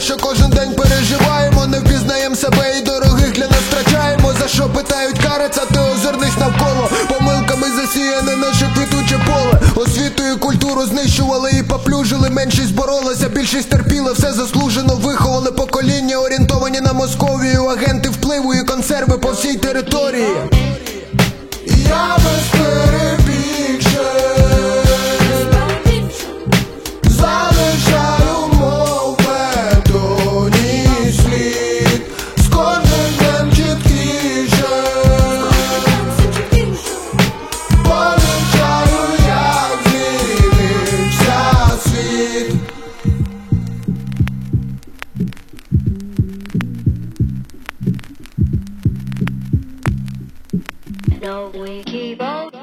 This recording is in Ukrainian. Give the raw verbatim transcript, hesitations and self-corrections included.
що кожен день переживаємо, не впізнаєм себе і дорогих для нас втрачаємо. За що питають караться, ти озирнись навколо. Помилками засіяне наше квітуче поле. Освіту і культуру знищували і поплюжили. Меншість боролася, більшість терпіла, все заслужено виховали. Покоління орієнтовані на Московію, агенти впливу і консерви по всій території. Я без перебільшень залишаю, мов бетоні слід, з кожним днем чіткіше помічаю, як змінився світ. No, we keep on